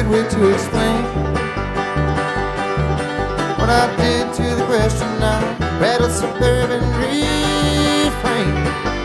good way to explain what I did to the question. I read a suburban refrain.